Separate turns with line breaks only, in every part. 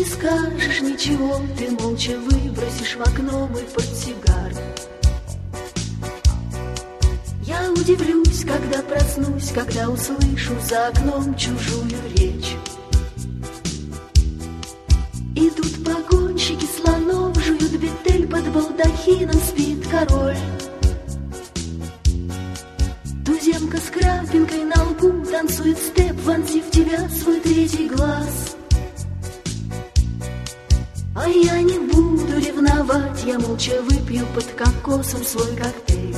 не скажешь ничего, ты молча выбросишь в окно мой портсигар. Я удивлюсь, когда проснусь, когда услышу за окном чужую речь. Идут погонщики слонов, жуют бетель, под балдахином спит король. Туземка с крапинкой на лбу танцует степ, вонзив в тебя свой третий глаз. А я не буду ревновать, я молча выпью под кокосом свой коктейль.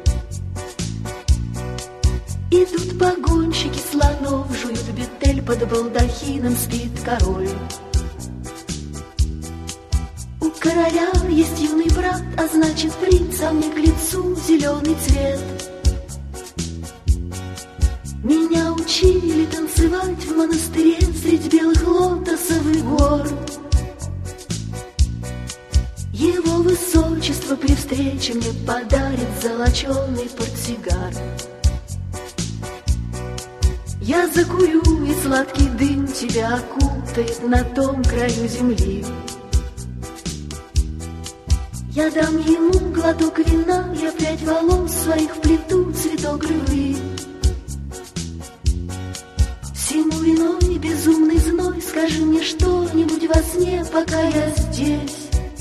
Идут погонщики слонов, жуют бетель, под балдахином спит король. У короля есть юный брат, а значит принц, а мне к лицу зеленый цвет. Меня учили танцевать в монастыре средь белых лотосов и гор. Его высочество при встрече мне подарит золоченый портсигар. Я закурю, и сладкий дым тебя окутает на том краю земли. Я дам ему глоток вина, я прядь волос своих вплету цветок любви. Всему виной безумный зной, скажи мне что-нибудь во сне, пока я здесь.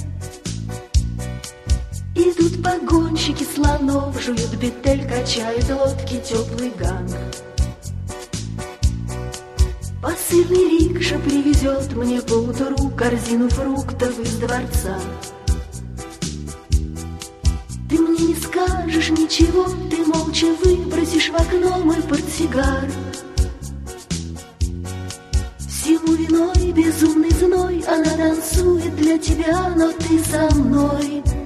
Идут погонщики слонов, жуют бетель, качают лодки теплый ганг. Посыльный рикша привезет мне поутру корзину фруктов из дворца. Ты мне не скажешь ничего, ты молча выбросишь в окно мой портсигар. Всему виной безумный зной, она танцует для тебя, но ты со мной.